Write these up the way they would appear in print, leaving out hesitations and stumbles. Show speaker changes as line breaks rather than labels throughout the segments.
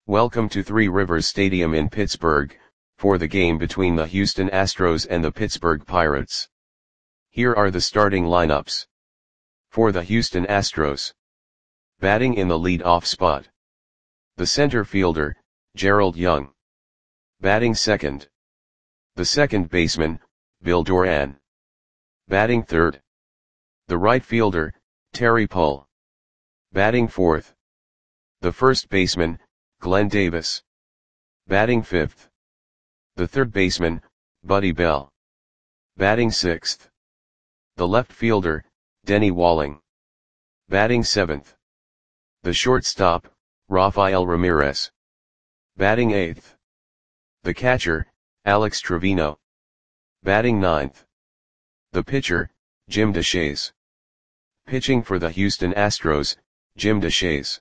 Welcome to Three Rivers Stadium in Pittsburgh, for the game between the Houston Astros and the Pittsburgh Pirates. Here are the starting lineups. For the Houston Astros. Batting in the lead-off spot. The center fielder, Gerald Young. Batting second. The second baseman, Bill Doran. Batting third. The right fielder, Terry Pull. Batting fourth. The first baseman, Glenn Davis. Batting fifth. The third baseman, Buddy Bell. Batting sixth. The left fielder, Denny Walling. Batting seventh. The shortstop, Rafael Ramirez. Batting eighth. The catcher, Alex Trevino. Batting ninth. The pitcher, Jim Deshaies. Pitching for the Houston Astros, Jim Deshaies.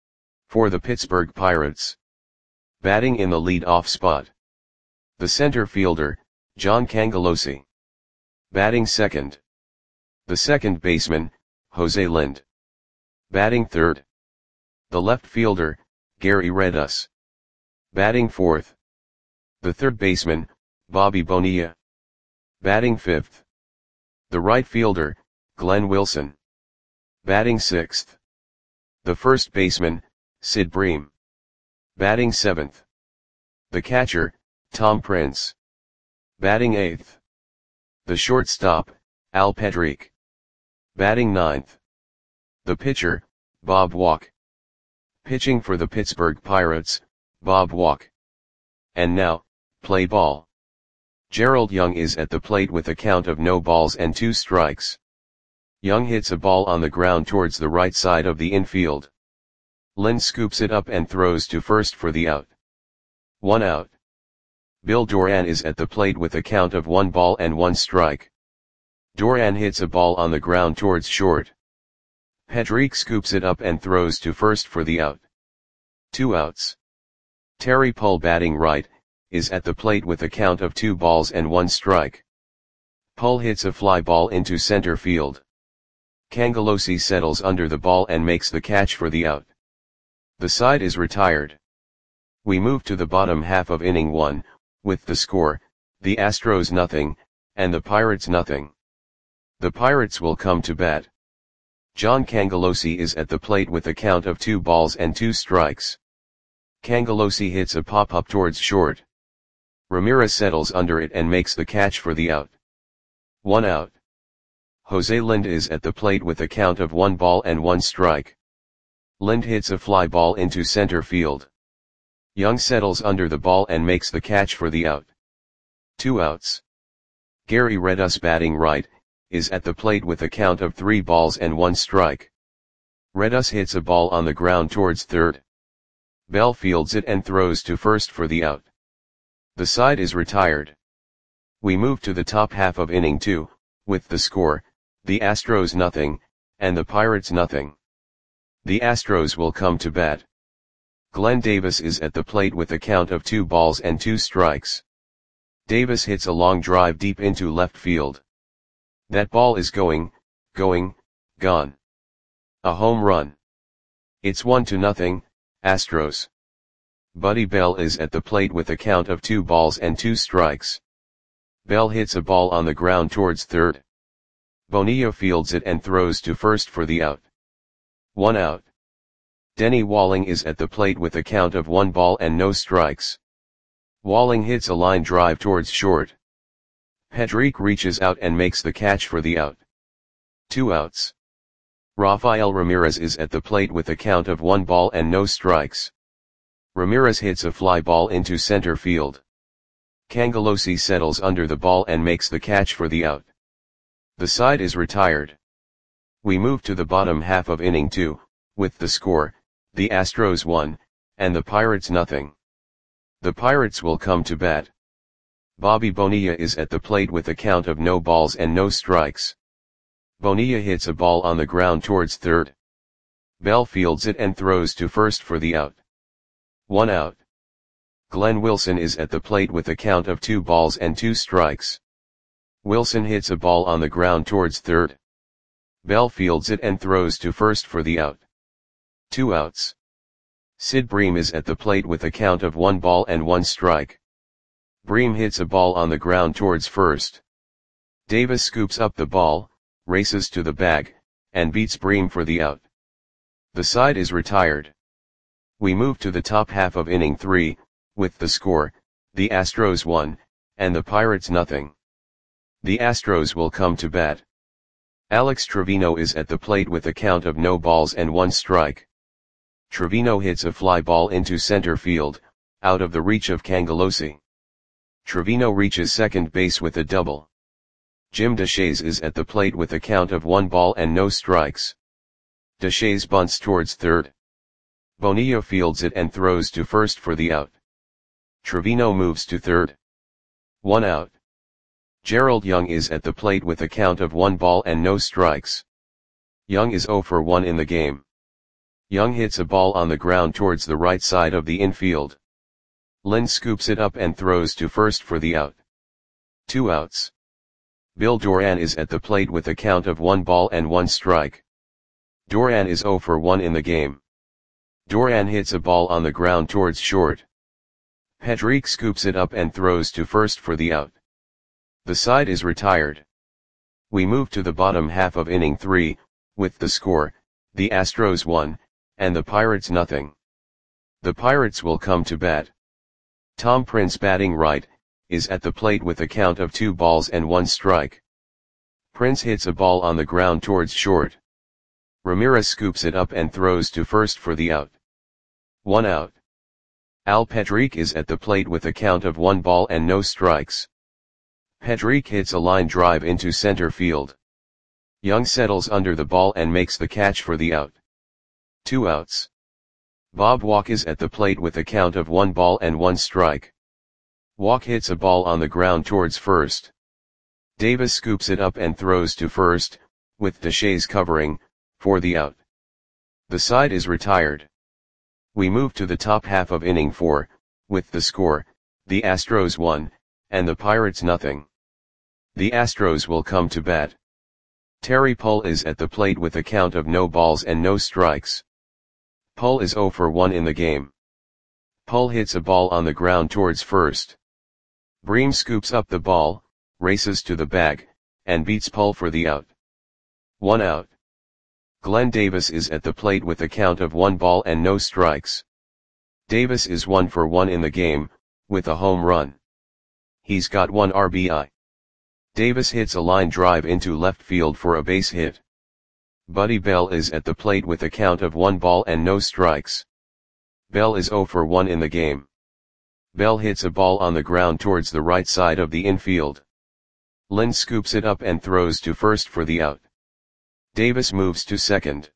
For the Pittsburgh Pirates. Batting in the lead-off spot. The center fielder, John Cangelosi. Batting second. The second baseman, Jose Lind. Batting third. The left fielder, Gary Redus. Batting fourth. The third baseman, Bobby Bonilla. Batting fifth. The right fielder, Glenn Wilson. Batting sixth. The first baseman, Sid Bream. Batting seventh. The catcher, Tom Prince. Batting eighth. The shortstop, Al Pedrique. Batting ninth. The pitcher, Bob Walk. Pitching for the Pittsburgh Pirates, Bob Walk. And now, play ball. Gerald Young is at the plate with a count of no balls and 2 strikes. Young hits a ball on the ground towards the right side of the infield. Lind scoops it up and throws to first for the out. 1 out. Bill Doran is at the plate with a count of 1 ball and 1 strike. Doran hits a ball on the ground towards short. Pedrique scoops it up and throws to first for the out. 2 outs. Terry Pull, batting right, is at the plate with a count of 2 balls and 1 strike. Pull hits a fly ball into center field. Cangelosi settles under the ball and makes the catch for the out. The side is retired. We move to the bottom half of inning 1, with the score, the Astros nothing, and the Pirates nothing. The Pirates will come to bat. John Cangelosi is at the plate with a count of 2 balls and 2 strikes. Cangelosi hits a pop-up towards short. Ramirez settles under it and makes the catch for the out. 1 out. Jose Lind is at the plate with a count of 1 ball and 1 strike. Lind hits a fly ball into center field. Young settles under the ball and makes the catch for the out. 2 outs. Gary Redus, batting right, is at the plate with a count of 3 balls and 1 strike. Redus hits a ball on the ground towards third. Bell fields it and throws to first for the out. The side is retired. We move to the top half of inning 2, with the score, the Astros nothing, and the Pirates nothing. The Astros will come to bat. Glenn Davis is at the plate with a count of 2 balls and 2 strikes. Davis hits a long drive deep into left field. That ball is gone. A home run. It's 1-0, Astros. Buddy Bell is at the plate with a count of 2 balls and 2 strikes. Bell hits a ball on the ground towards third. Bonilla fields it and throws to first for the out. 1 out. Denny Walling is at the plate with a count of 1 ball and no strikes. Walling hits a line drive towards short. Pedrique reaches out and makes the catch for the out. 2 outs. Rafael Ramirez is at the plate with a count of 1 ball and no strikes. Ramirez hits a fly ball into center field. Cangelosi settles under the ball and makes the catch for the out. The side is retired. We move to the bottom half of inning 2, with the score, the Astros 1, and the Pirates nothing. The Pirates will come to bat. Bobby Bonilla is at the plate with a count of no balls and no strikes. Bonilla hits a ball on the ground towards third. Bell fields it and throws to first for the out. 1 out. Glenn Wilson is at the plate with a count of 2 balls and 2 strikes. Wilson hits a ball on the ground towards third. Bell fields it and throws to first for the out. 2 outs. Sid Bream is at the plate with a count of 1 ball and 1 strike. Bream hits a ball on the ground towards first. Davis scoops up the ball, races to the bag, and beats Bream for the out. The side is retired. We move to the top half of inning 3, with the score, the Astros 1, and the Pirates nothing. The Astros will come to bat. Alex Trevino is at the plate with a count of no balls and 1 strike. Trevino hits a fly ball into center field, out of the reach of Cangelosi. Trevino reaches second base with a double. Jim Deshaies is at the plate with a count of 1 ball and no strikes. Deshaies bunts towards third. Bonilla fields it and throws to first for the out. Trevino moves to third. 1 out. Gerald Young is at the plate with a count of 1 ball and no strikes. Young is 0 for 1 in the game. Young hits a ball on the ground towards the right side of the infield. Lind scoops it up and throws to first for the out. 2 outs. Bill Doran is at the plate with a count of 1 ball and 1 strike. Doran is 0 for 1 in the game. Doran hits a ball on the ground towards short. Pedrique scoops it up and throws to first for the out. The side is retired. We move to the bottom half of inning 3, with the score, the Astros 1, and the Pirates nothing. The Pirates will come to bat. Tom Prince, batting right, is at the plate with a count of 2 balls and 1 strike. Prince hits a ball on the ground towards short. Ramirez scoops it up and throws to first for the out. 1 out. Al Pedrique is at the plate with a count of 1 ball and no strikes. Pedrique hits a line drive into center field. Young settles under the ball and makes the catch for the out. 2 outs. Bob Walk is at the plate with a count of 1 ball and 1 strike. Walk hits a ball on the ground towards first. Davis scoops it up and throws to first, with Deshaies covering, for the out. The side is retired. We move to the top half of inning 4, with the score, the Astros 1, and the Pirates nothing. The Astros will come to bat. Terry Pull is at the plate with a count of no balls and no strikes. Pull is 0 for 1 in the game. Pull hits a ball on the ground towards first. Bream scoops up the ball, races to the bag, and beats Pull for the out. 1 out. Glenn Davis is at the plate with a count of 1 ball and no strikes. Davis is 1 for 1 in the game, with a home run. He's got 1 RBI. Davis hits a line drive into left field for a base hit. Buddy Bell is at the plate with a count of 1 ball and no strikes. Bell is 0 for 1 in the game. Bell hits a ball on the ground towards the right side of the infield. Lind scoops it up and throws to first for the out. Davis moves to second.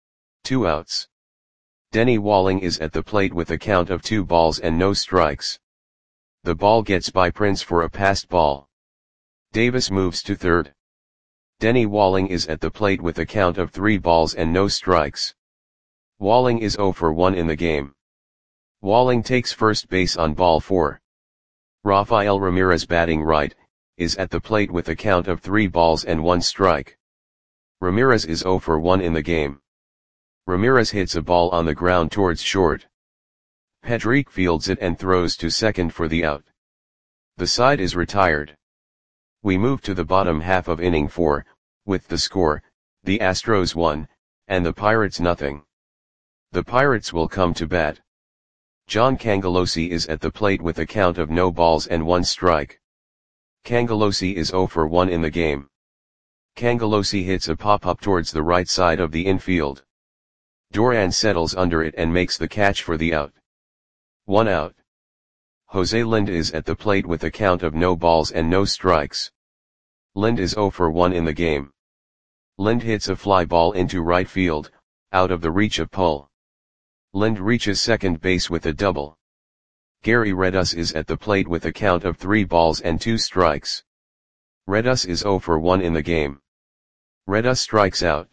2 outs. Denny Walling is at the plate with a count of 2 balls and no strikes. The ball gets by Prince for a passed ball. Davis moves to third. Denny Walling is at the plate with a count of 3 balls and no strikes. Walling is 0 for 1 in the game. Walling takes first base on ball 4. Rafael Ramirez, batting right, is at the plate with a count of 3 balls and 1 strike. Ramirez is 0 for 1 in the game. Ramirez hits a ball on the ground towards short. Pedrique fields it and throws to second for the out. The side is retired. We move to the bottom half of inning 4, with the score, the Astros 1, and the Pirates nothing. The Pirates will come to bat. John Cangelosi is at the plate with a count of no balls and 1 strike. Cangelosi is 0 for 1 in the game. Cangelosi hits a pop-up towards the right side of the infield. Doran settles under it and makes the catch for the out. 1 out. Jose Lind is at the plate with a count of no balls and no strikes. Lind is 0 for 1 in the game. Lind hits a fly ball into right field, out of the reach of Pull. Lind reaches second base with a double. Gary Redus is at the plate with a count of 3 balls and 2 strikes. Redus is 0 for 1 in the game. Redus strikes out.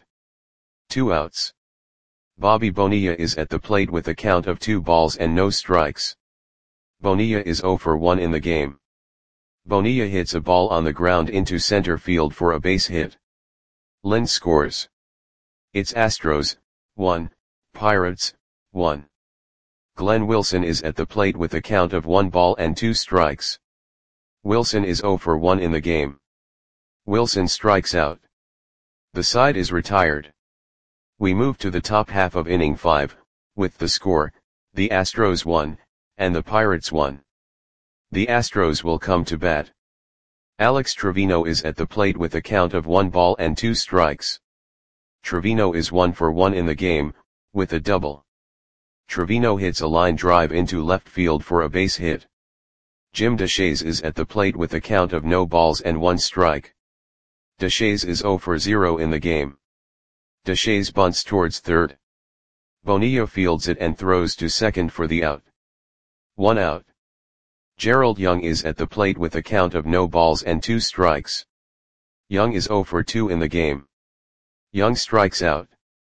2 outs. Bobby Bonilla is at the plate with a count of 2 balls and no strikes. Bonilla is 0 for 1 in the game. Bonilla hits a ball on the ground into center field for a base hit. Lind scores. It's Astros 1, Pirates 1. Glenn Wilson is at the plate with a count of 1 ball and 2 strikes. Wilson is 0 for 1 in the game. Wilson strikes out. The side is retired. We move to the top half of inning 5, with the score, the Astros 1, and the Pirates 1. The Astros will come to bat. Alex Trevino is at the plate with a count of 1 ball and 2 strikes. Trevino is 1 for 1 in the game, with a double. Trevino hits a line drive into left field for a base hit. Jim Deshaies is at the plate with a count of no balls and 1 strike. Deshaies is 0 for 0 in the game. Deshaies bunts towards third. Bonilla fields it and throws to second for the out. 1 out. Gerald Young is at the plate with a count of no balls and 2 strikes. Young is 0 for 2 in the game. Young strikes out.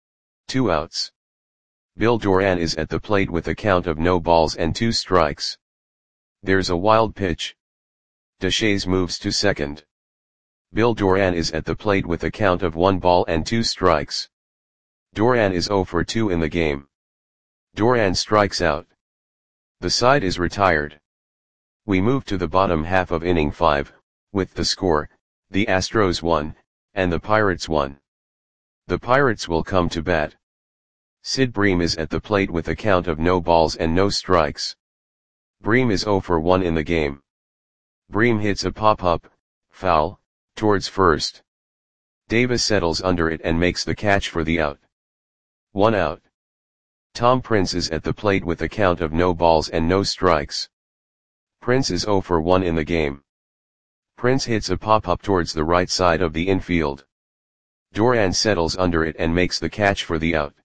2 outs. Bill Doran is at the plate with a count of no balls and 2 strikes. There's a wild pitch. Deshaies moves to second. Bill Doran is at the plate with a count of 1 ball and 2 strikes. Doran is 0 for 2 in the game. Doran strikes out. The side is retired. We move to the bottom half of inning 5, with the score, the Astros 1, and the Pirates 1. The Pirates will come to bat. Sid Bream is at the plate with a count of no balls and no strikes. Bream is 0 for 1 in the game. Bream hits a pop-up, foul, towards first. Davis settles under it and makes the catch for the out. 1 out. Tom Prince is at the plate with a count of no balls and no strikes. Prince is 0 for 1 in the game. Prince hits a pop-up towards the right side of the infield. Doran settles under it and makes the catch for the out.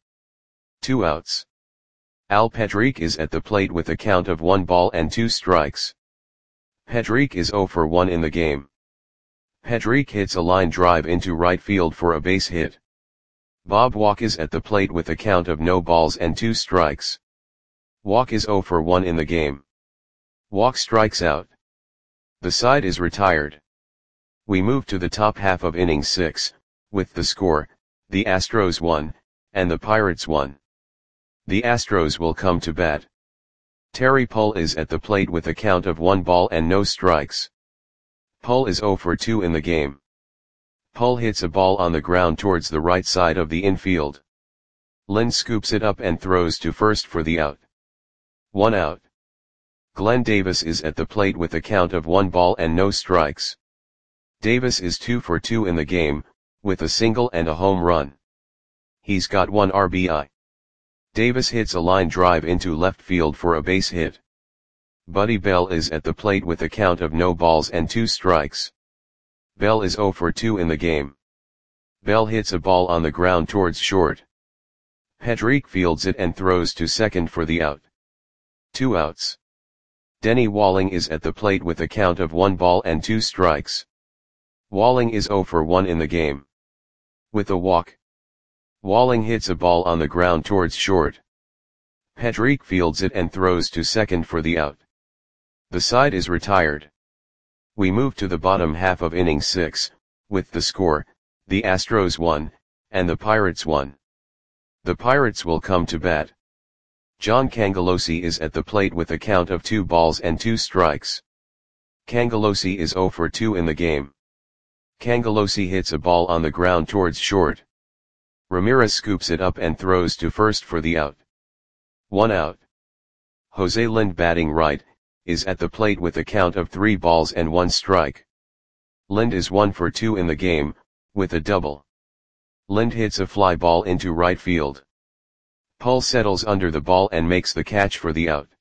2 outs. Al Pedrique is at the plate with a count of 1 ball and 2 strikes. Pedrique is 0 for 1 in the game. Pedrique hits a line drive into right field for a base hit. Bob Walk is at the plate with a count of no balls and 2 strikes. Walk is 0 for 1 in the game. Walk strikes out. The side is retired. We move to the top half of inning 6, with the score, the Astros 1, and the Pirates 1. The Astros will come to bat. Terry Pull is at the plate with a count of 1 ball and no strikes. Pull is 0 for 2 in the game. Pull hits a ball on the ground towards the right side of the infield. Lind scoops it up and throws to first for the out. 1 out. Glenn Davis is at the plate with a count of 1 ball and no strikes. Davis is 2 for 2 in the game, with a single and a home run. He's got 1 RBI. Davis hits a line drive into left field for a base hit. Buddy Bell is at the plate with a count of no balls and 2 strikes. Bell is 0 for 2 in the game. Bell hits a ball on the ground towards short. Pedrique fields it and throws to second for the out. 2 outs. Denny Walling is at the plate with a count of 1 ball and 2 strikes. Walling is 0 for 1 in the game. With a walk. Walling hits a ball on the ground towards short. Pedrique fields it and throws to second for the out. The side is retired. We move to the bottom half of inning 6, with the score, the Astros 1, and the Pirates 1. The Pirates will come to bat. John Cangelosi is at the plate with a count of 2 balls and 2 strikes. Cangelosi is 0 for 2 in the game. Cangelosi hits a ball on the ground towards short. Ramirez scoops it up and throws to first for the out. 1 out. Jose Lind, batting right, is at the plate with a count of 3 balls and 1 strike. Lind is 1 for 2 in the game, with a double. Lind hits a fly ball into right field. Pull settles under the ball and makes the catch for the out.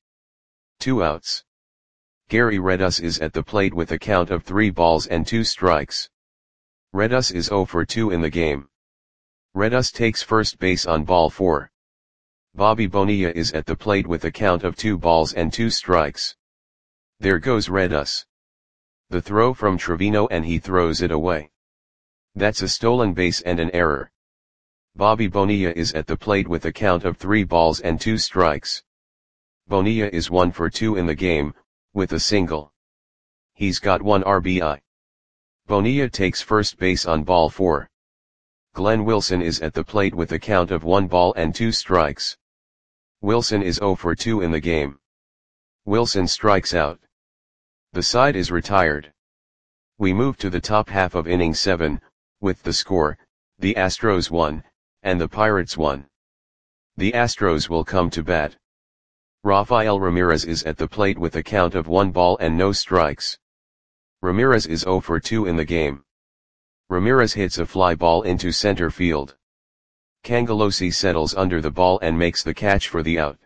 2 outs. Gary Redus is at the plate with a count of 3 balls and 2 strikes. Redus is 0 for 2 in the game. Redus takes first base on ball 4. Bobby Bonilla is at the plate with a count of 2 balls and 2 strikes. There goes Redus. The throw from Trevino and he throws it away. That's a stolen base and an error. Bobby Bonilla is at the plate with a count of 3 balls and 2 strikes. Bonilla is 1 for 2 in the game, with a single. He's got 1 RBI. Bonilla takes first base on ball 4. Glenn Wilson is at the plate with a count of 1 ball and 2 strikes. Wilson is 0 for 2 in the game. Wilson strikes out. The side is retired. We move to the top half of inning 7, with the score, the Astros won, and the Pirates won. The Astros will come to bat. Rafael Ramirez is at the plate with a count of 1 ball and no strikes. Ramirez is 0 for 2 in the game. Ramirez hits a fly ball into center field. Cangelosi settles under the ball and makes the catch for the out.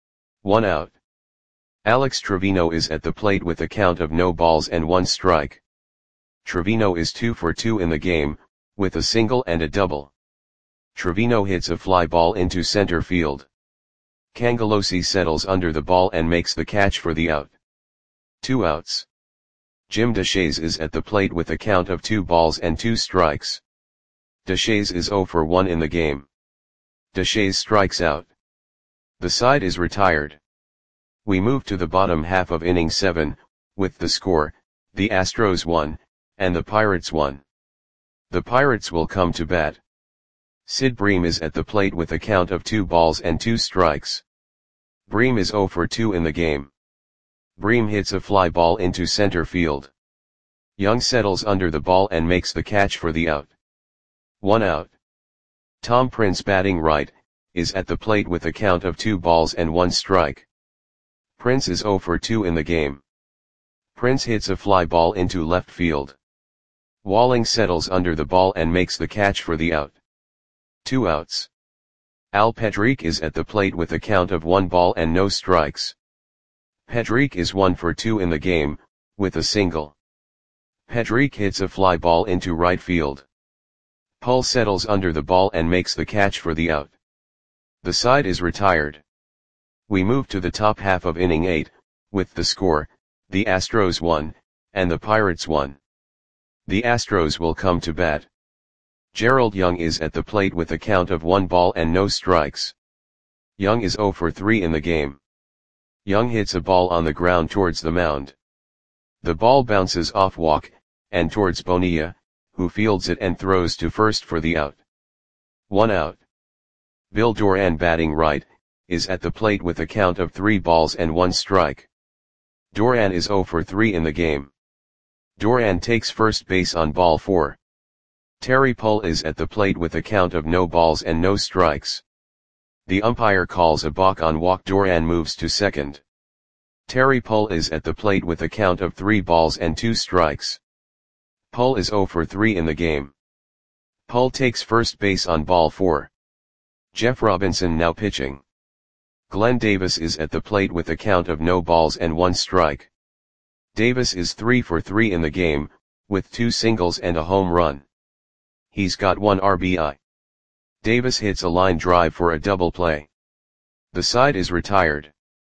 1 out. Alex Trevino is at the plate with a count of no balls and 1 strike. Trevino is 2 for 2 in the game, with a single and a double. Trevino hits a fly ball into center field. Cangelosi settles under the ball and makes the catch for the out. 2 outs. Jim Deshaies is at the plate with a count of 2 balls and 2 strikes. Deshaies is 0 for 1 in the game. Deshaies strikes out. The side is retired. We move to the bottom half of inning 7, with the score, the Astros won, and the Pirates won. The Pirates will come to bat. Sid Bream is at the plate with a count of 2 balls and 2 strikes. Bream is 0 for 2 in the game. Bream hits a fly ball into center field. Young settles under the ball and makes the catch for the out. 1 out. Tom Prince, batting right, is at the plate with a count of 2 balls and 1 strike. Prince is 0 for 2 in the game. Prince hits a fly ball into left field. Walling settles under the ball and makes the catch for the out. 2 outs. Al Pedrique is at the plate with a count of 1 ball and no strikes. Pedrique is 1 for 2 in the game, with a single. Pedrique hits a fly ball into right field. Pull settles under the ball and makes the catch for the out. The side is retired. We move to the top half of inning 8, with the score, the Astros won, and the Pirates won. The Astros will come to bat. Gerald Young is at the plate with a count of 1 ball and no strikes. Young is 0 for 3 in the game. Young hits a ball on the ground towards the mound. The ball bounces off Walk, and towards Bonilla, who fields it and throws to first for the out. 1 out. Bill Doran, batting right, is at the plate with a count of 3 balls and 1 strike. Doran is 0 for 3 in the game. Doran takes first base on ball 4. Terry Pull is at the plate with a count of no balls and no strikes. The umpire calls a balk on Walk. Doran moves to second. Terry Pull is at the plate with a count of 3 balls and 2 strikes. Pull is 0 for 3 in the game. Pull takes first base on ball 4. Jeff Robinson now pitching. Glenn Davis is at the plate with a count of no balls and 1 strike. Davis is 3 for 3 in the game, with 2 singles and a home run. He's got 1 RBI. Davis hits a line drive for a double play. The side is retired.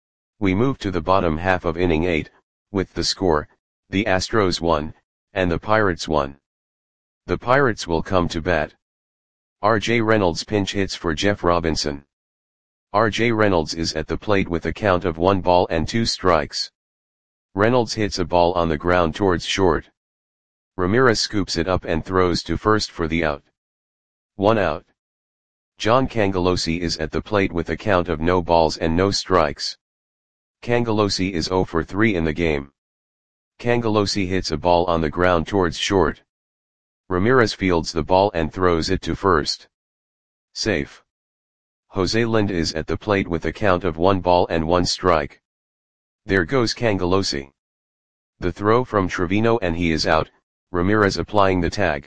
We move to the bottom half of inning 8, with the score, the Astros won, and the Pirates won. The Pirates will come to bat. R.J. Reynolds pinch hits for Jeff Robinson. R.J. Reynolds is at the plate with a count of 1 ball and 2 strikes. Reynolds hits a ball on the ground towards short. Ramirez scoops it up and throws to first for the out. 1 out. John Cangelosi is at the plate with a count of no balls and no strikes. Cangelosi is 0 for 3 in the game. Cangelosi hits a ball on the ground towards short. Ramirez fields the ball and throws it to first. Safe. Jose Lind is at the plate with a count of 1 ball and 1 strike. There goes Cangelosi. The throw from Trevino and he is out, Ramirez applying the tag.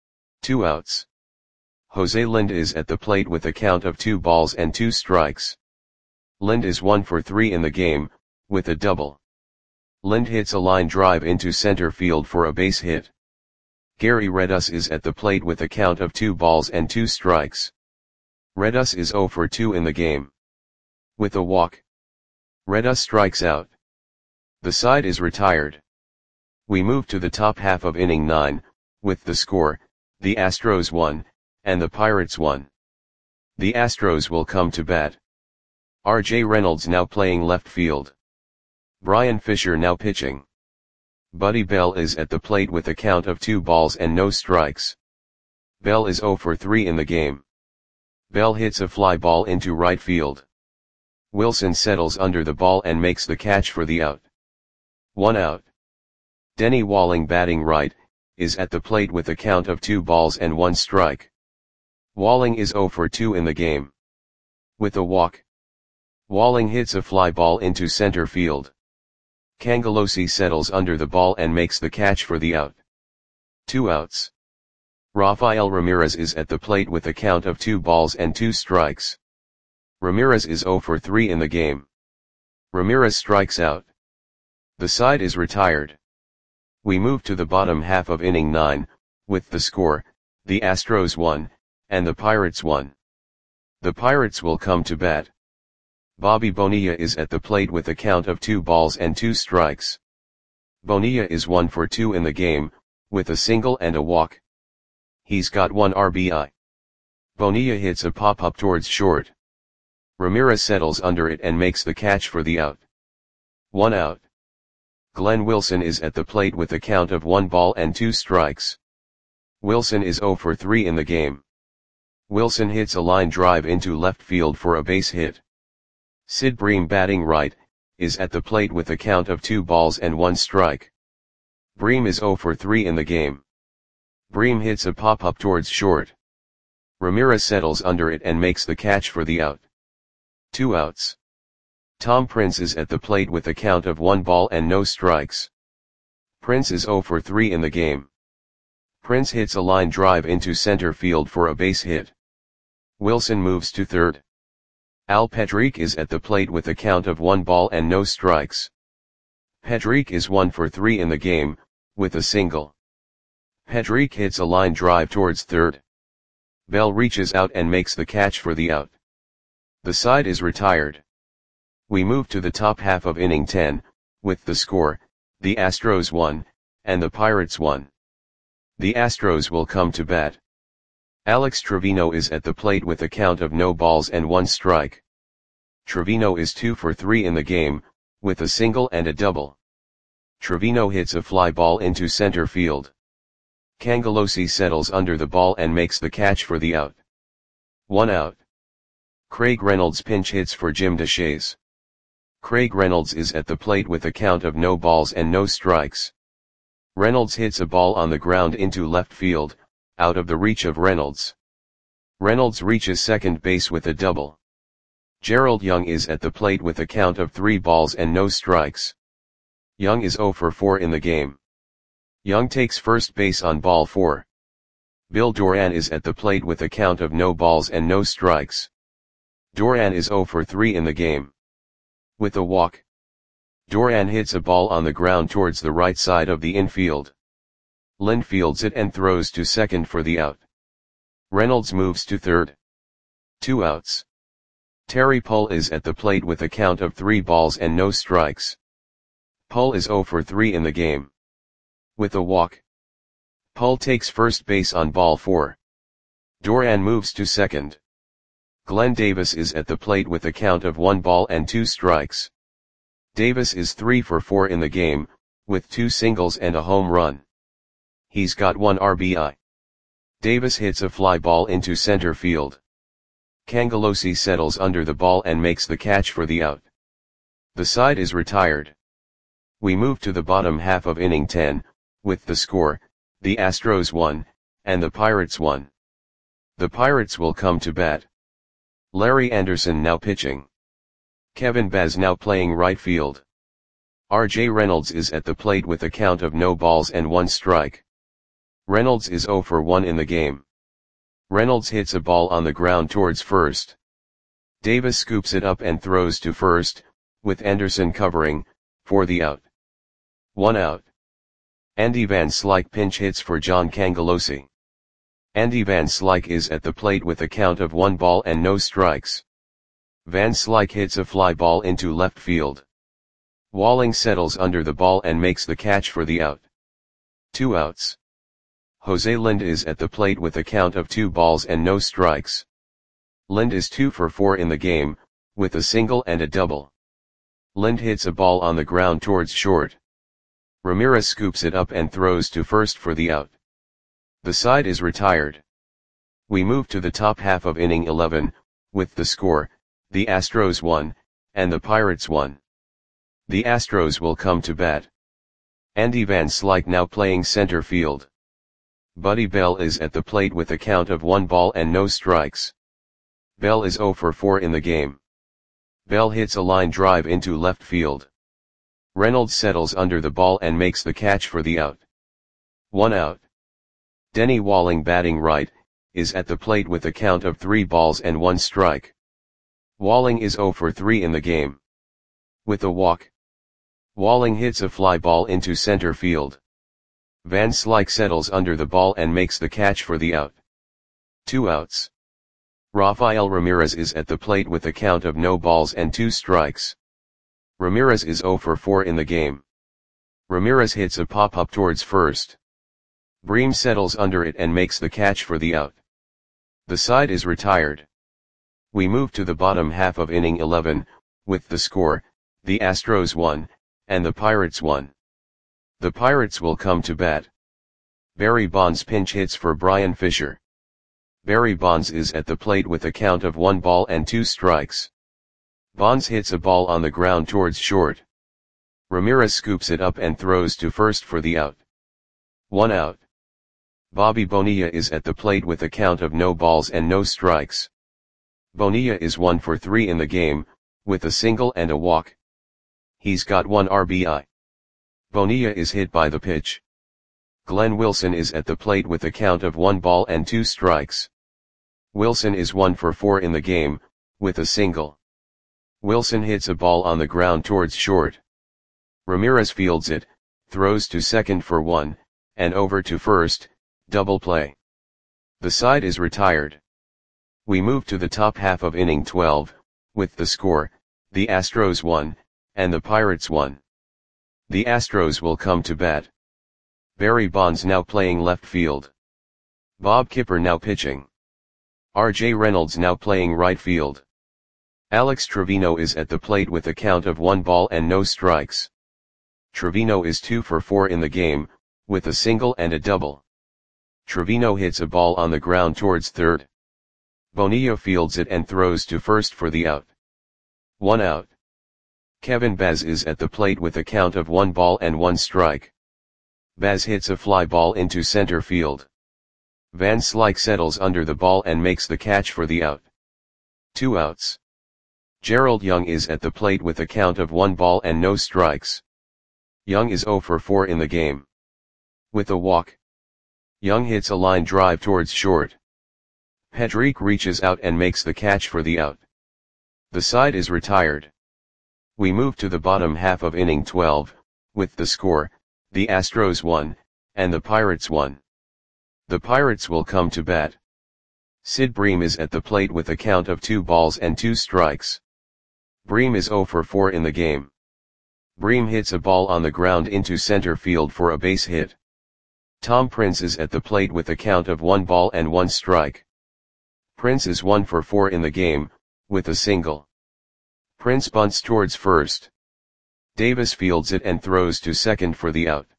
2 outs. Jose Lind is at the plate with a count of 2 balls and 2 strikes. Lind is 1 for 3 in the game, with a double. Lind hits a line drive into center field for a base hit. Gary Redus is at the plate with a count of 2 balls and 2 strikes. Redus is 0 for 2 in the game. With a walk, Redus strikes out. The side is retired. We move to the top half of inning 9, with the score, the Astros won, and the Pirates won. The Astros will come to bat. R.J. Reynolds now playing left field. Brian Fisher now pitching. Buddy Bell is at the plate with a count of 2 balls and no strikes. Bell is 0 for 3 in the game. Bell hits a fly ball into right field. Wilson settles under the ball and makes the catch for the out. 1 out. Denny Walling, batting right, is at the plate with a count of 2 balls and 1 strike. Walling is 0 for 2 in the game. With a walk, Walling hits a fly ball into center field. Cangelosi settles under the ball and makes the catch for the out. 2 outs. Rafael Ramirez is at the plate with a count of 2 balls and 2 strikes. Ramirez is 0 for 3 in the game. Ramirez strikes out. The side is retired. We move to the bottom half of inning 9, with the score, the Astros 1, and the Pirates 1. The Pirates will come to bat. Bobby Bonilla is at the plate with a count of 2 balls and 2 strikes. Bonilla is 1 for 2 in the game, with a single and a walk. He's got 1 RBI. Bonilla hits a pop-up towards short. Ramirez settles under it and makes the catch for the out. 1 out. Glenn Wilson is at the plate with a count of 1 ball and 2 strikes. Wilson is 0 for 3 in the game. Wilson hits a line drive into left field for a base hit. Sid Bream, batting right, is at the plate with a count of 2 balls and 1 strike. Bream is 0 for 3 in the game. Bream hits a pop-up towards short. Ramirez settles under it and makes the catch for the out. 2 outs. Tom Prince is at the plate with a count of 1 ball and no strikes. Prince is 0 for 3 in the game. Prince hits a line drive into center field for a base hit. Wilson moves to third. Al Pedrique is at the plate with a count of 1 ball and no strikes. Pedrique is 1 for 3 in the game, with a single. Pedrique hits a line drive towards third. Bell reaches out and makes the catch for the out. The side is retired. We move to the top half of inning 10, with the score, the Astros 1, and the Pirates 1. The Astros will come to bat. Alex Trevino is at the plate with a count of no balls and 1 strike. Trevino is 2 for 3 in the game, with a single and a double. Trevino hits a fly ball into center field. Cangelosi settles under the ball and makes the catch for the out. 1 out. Craig Reynolds pinch hits for Jim Deshaies. Craig Reynolds is at the plate with a count of no balls and no strikes. Reynolds hits a ball on the ground into left field, out of the reach of Reynolds. Reynolds reaches second base with a double. Gerald Young is at the plate with a count of 3 balls and no strikes. Young is 0 for 4 in the game. Young takes first base on ball 4. Bill Doran is at the plate with a count of no balls and no strikes. Doran is 0 for 3 in the game. With a walk, Doran hits a ball on the ground towards the right side of the infield. Lind fields it and throws to second for the out. Reynolds moves to third. 2 outs. Terry Pull is at the plate with a count of 3 balls and no strikes. Pull is 0 for 3 in the game. With a walk, Pull takes first base on ball 4. Doran moves to second. Glenn Davis is at the plate with a count of 1 ball and 2 strikes. Davis is 3 for 4 in the game, with 2 singles and a home run. He's got 1 RBI. Davis hits a fly ball into center field. Cangelosi settles under the ball and makes the catch for the out. The side is retired. We move to the bottom half of inning 10, with the score, the Astros 1, and the Pirates 1. The Pirates will come to bat. Larry Anderson now pitching. Kevin Baz now playing right field. R.J. Reynolds is at the plate with a count of no balls and 1 strike. Reynolds is 0 for 1 in the game. Reynolds hits a ball on the ground towards first. Davis scoops it up and throws to first, with Anderson covering, for the out. 1 out. Andy Van Slyke pinch hits for John Cangelosi. Andy Van Slyke is at the plate with a count of 1 ball and no strikes. Van Slyke hits a fly ball into left field. Walling settles under the ball and makes the catch for the out. 2 outs. Jose Lind is at the plate with a count of 2 balls and no strikes. Lind is 2 for 4 in the game, with a single and a double. Lind hits a ball on the ground towards short. Ramirez scoops it up and throws to first for the out. The side is retired. We move to the top half of inning 11, with the score, the Astros 1, and the Pirates 1. The Astros will come to bat. Andy Van Slyke now playing center field. Buddy Bell is at the plate with a count of 1 ball and no strikes. Bell is 0 for 4 in the game. Bell hits a line drive into left field. Reynolds settles under the ball and makes the catch for the out. 1 out. Denny Walling batting right, is at the plate with a count of 3 balls and 1 strike. Walling is 0 for 3 in the game. With a walk, Walling hits a fly ball into center field. Van Slyke settles under the ball and makes the catch for the out. 2 outs. Rafael Ramirez is at the plate with a count of no balls and 2 strikes. Ramirez is 0 for 4 in the game. Ramirez hits a pop-up towards first. Bream settles under it and makes the catch for the out. The side is retired. We move to the bottom half of inning 11, with the score, the Astros 1, and the Pirates 1. The Pirates will come to bat. Barry Bonds pinch hits for Brian Fisher. Barry Bonds is at the plate with a count of 1 ball and 2 strikes. Bonds hits a ball on the ground towards short. Ramirez scoops it up and throws to first for the out. 1 out. Bobby Bonilla is at the plate with a count of no balls and no strikes. Bonilla is 1 for 3 in the game, with a single and a walk. He's got 1 RBI. Bonilla is hit by the pitch. Glenn Wilson is at the plate with a count of 1 ball and 2 strikes. Wilson is 1 for 4 in the game, with a single. Wilson hits a ball on the ground towards short. Ramirez fields it, throws to second for 1, and over to first, double play. The side is retired. We move to the top half of inning 12, with the score, the Astros 1, and the Pirates 1. The Astros will come to bat. Barry Bonds now playing left field. Bob Kipper now pitching. R.J. Reynolds now playing right field. Alex Trevino is at the plate with a count of 1 ball and no strikes. Trevino is 2 for 4 in the game, with a single and a double. Trevino hits a ball on the ground towards third. Bonilla fields it and throws to first for the out. 1 out. Kevin Baz is at the plate with a count of 1 ball and 1 strike. Baz hits a fly ball into center field. Van Slyke settles under the ball and makes the catch for the out. 2 outs. Gerald Young is at the plate with a count of 1 ball and no strikes. Young is 0 for 4 in the game. With a walk, Young hits a line drive towards short. Pedrique reaches out and makes the catch for the out. The side is retired. We move to the bottom half of inning 12, with the score, the Astros 1, and the Pirates 1. The Pirates will come to bat. Sid Bream is at the plate with a count of 2 balls and 2 strikes. Bream is 0 for 4 in the game. Bream hits a ball on the ground into center field for a base hit. Tom Prince is at the plate with a count of 1 ball and 1 strike. Prince is 1 for 4 in the game, with a single. Prince bunts towards first. Davis fields it and throws to second for the out.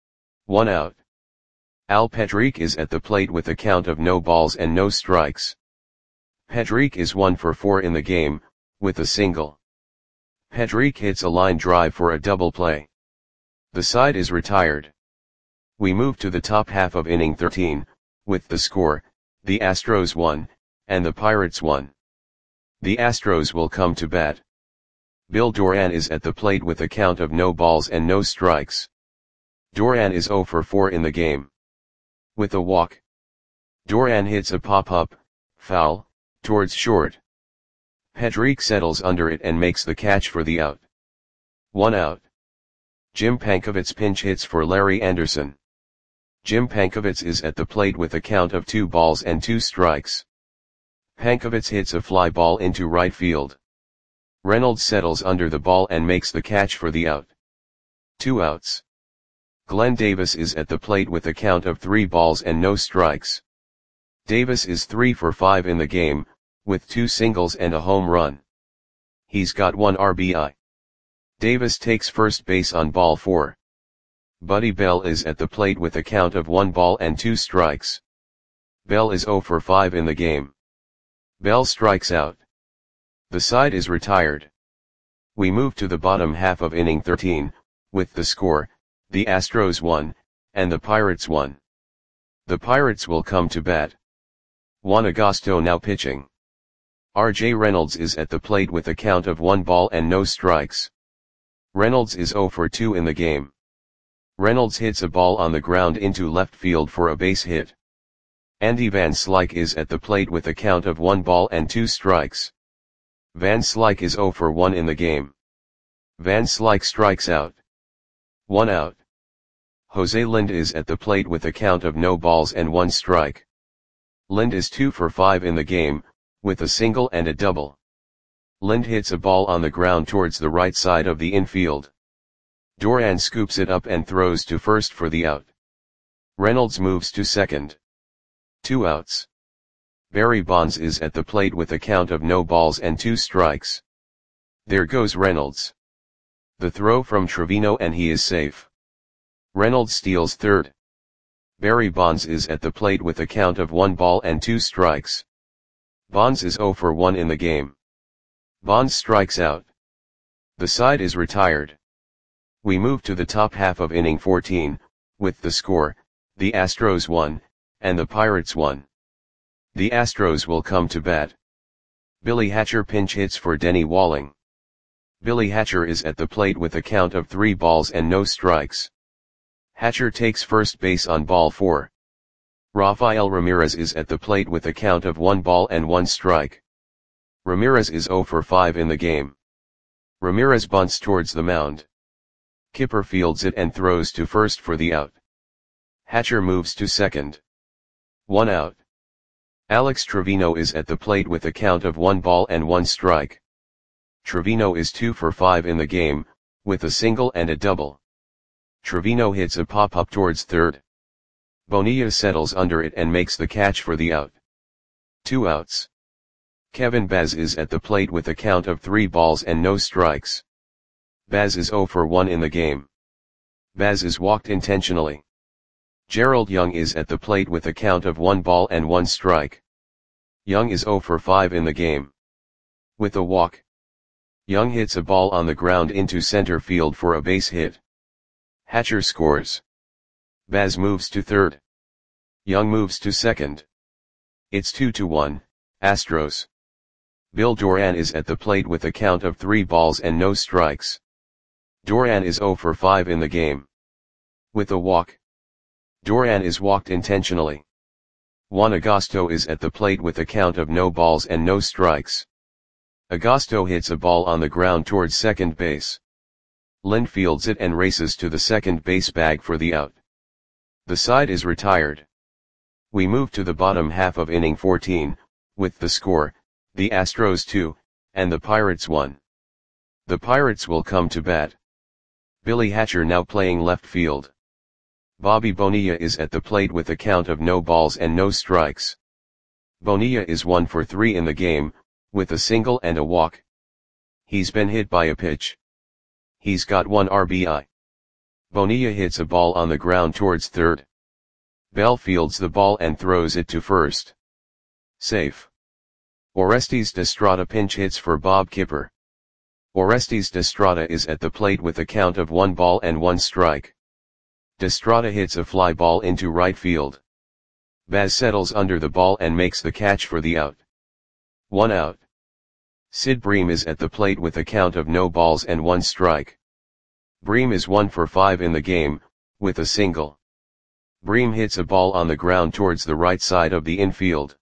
1 out. Al Pedrique is at the plate with a count of no balls and no strikes. Pedrique is 1 for 4 in the game, with a single. Pedrique hits a line drive for a double play. The side is retired. We move to the top half of inning 13, with the score, the Astros 1, and the Pirates 1. The Astros will come to bat. Bill Doran is at the plate with a count of no balls and no strikes. Doran is 0 for 4 in the game. With a walk, Doran hits a pop-up, foul, towards short. Pedrique settles under it and makes the catch for the out. 1 out. Jim Pankovits pinch hits for Larry Anderson. Jim Pankovits is at the plate with a count of 2 balls and 2 strikes. Pankovits hits a fly ball into right field. Reynolds settles under the ball and makes the catch for the out. 2 outs. Glenn Davis is at the plate with a count of 3 balls and no strikes. Davis is 3 for 5 in the game, with 2 singles and a home run. He's got 1 RBI. Davis takes first base on ball 4. Buddy Bell is at the plate with a count of 1 ball and 2 strikes. Bell is 0 for 5 in the game. Bell strikes out. The side is retired. We move to the bottom half of inning 13, with the score, the Astros 1, and the Pirates 1. The Pirates will come to bat. Juan Agosto now pitching. R.J. Reynolds is at the plate with a count of 1 ball and no strikes. Reynolds is 0 for 2 in the game. Reynolds hits a ball on the ground into left field for a base hit. Andy Van Slyke is at the plate with a count of 1 ball and 2 strikes. Van Slyke is 0 for 1 in the game. Van Slyke strikes out. 1 out. Jose Lind is at the plate with a count of no balls and 1 strike. Lind is 2 for 5 in the game, with a single and a double. Lind hits a ball on the ground towards the right side of the infield. Duran scoops it up and throws to first for the out. Reynolds moves to second. 2 outs. Barry Bonds is at the plate with a count of no balls and 2 strikes. There goes Reynolds. The throw from Trevino and he is safe. Reynolds steals third. Barry Bonds is at the plate with a count of 1 ball and 2 strikes. Bonds is 0 for 1 in the game. Bonds strikes out. The side is retired. We move to the top half of inning 14, with the score, the Astros 1, and the Pirates 1. The Astros will come to bat. Billy Hatcher pinch hits for Denny Walling. Billy Hatcher is at the plate with a count of 3 balls and no strikes. Hatcher takes first base on ball 4. Rafael Ramirez is at the plate with a count of 1 ball and 1 strike. Ramirez is 0 for 5 in the game. Ramirez bunts towards the mound. Kipper fields it and throws to first for the out. Hatcher moves to second. 1 out. Alex Trevino is at the plate with a count of 1 ball and 1 strike. Trevino is 2 for 5 in the game, with a single and a double. Trevino hits a pop-up towards third. Bonilla settles under it and makes the catch for the out. 2 outs. Kevin Baz is at the plate with a count of 3 balls and no strikes. Baz is 0 for 1 in the game. Baz is walked intentionally. Gerald Young is at the plate with a count of 1 ball and 1 strike. Young is 0 for 5 in the game. With a walk, Young hits a ball on the ground into center field for a base hit. Hatcher scores. Baz moves to third. Young moves to second. It's 2-1, Astros. Bill Duran is at the plate with a count of 3 balls and no strikes. Duran is 0 for 5 in the game. With a walk, Duran is walked intentionally. Juan Agosto is at the plate with a count of no balls and no strikes. Agosto hits a ball on the ground towards second base. Lind fields it and races to the second base bag for the out. The side is retired. We move to the bottom half of inning 14, with the score, the Astros 2, and the Pirates 1. The Pirates will come to bat. Billy Hatcher now playing left field. Bobby Bonilla is at the plate with a count of no balls and no strikes. Bonilla is 1 for 3 in the game, with a single and a walk. He's been hit by a pitch. He's got 1 RBI. Bonilla hits a ball on the ground towards third. Bell fields the ball and throws it to first. Safe. Orestes Destrada pinch hits for Bob Kipper. Orestes Destrada is at the plate with a count of 1 ball and 1 strike. Destrada hits a fly ball into right field. Baz settles under the ball and makes the catch for the out. 1 out. Sid Bream is at the plate with a count of no balls and 1 strike. Bream is 1 for 5 in the game, with a single. Bream hits a ball on the ground towards the right side of the infield.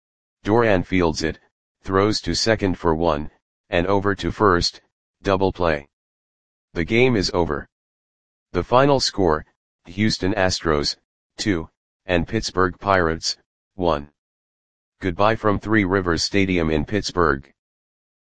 Duran fields it, throws to second for 1, and over to first, double play. The game is over. The final score, Houston Astros, 2, and Pittsburgh Pirates, 1. Goodbye from Three Rivers Stadium in Pittsburgh.